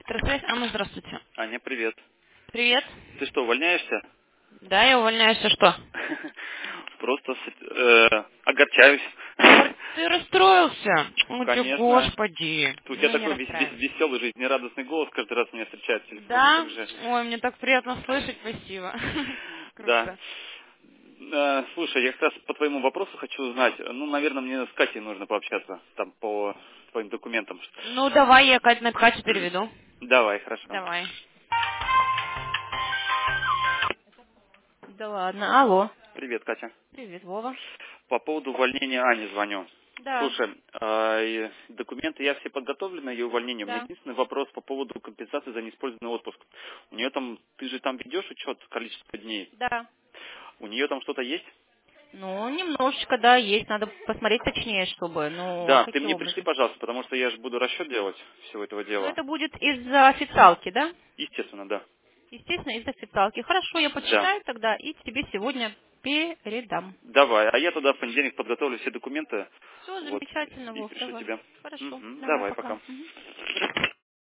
Электросвязь. Анна, здравствуйте. Аня, привет. Привет. Ты что, увольняешься? Да, я увольняюсь, а что? Просто огорчаюсь. Ты расстроился? Ой, ты, Конечно. господи. У тебя Ну, не такой расстраивайся. веселый, жизнерадостный голос каждый раз меня встречает в телефоне. Да? Как же. Ой, мне так приятно слышать, спасибо. Да. Круто. Слушай, я как раз по твоему вопросу хочу узнать. Ну, наверное, мне с Катей нужно пообщаться там по твоим документам. Ну, давай я на Катю переведу. Давай, хорошо. Давай. Да ладно. Алло. Привет, Катя. Привет, Вова. По поводу увольнения Ани звоню. Да, Слушай, документы я все подготовлю на ее увольнение. У меня да, единственный вопрос по поводу компенсации за неиспользованный отпуск. У нее там, ты же там ведешь учет количества дней. да. У нее там что-то есть? Ну, немножечко, да, есть. Надо посмотреть точнее, чтобы. Ну, а Да, ты каким мне пришли, образом? пожалуйста, потому что я же буду расчет делать всего этого Ну, дела. это будет из официалки, да? Естественно, да. Естественно, из официалки. Хорошо, я Да. почитаю тогда и тебе сегодня передам. Давай. А я тогда в понедельник подготовлю все документы. Все Вот. замечательно, И Вов, пришлю давай. тебя. Хорошо, Мгм. давай, Давай, пока. пока. Мгм.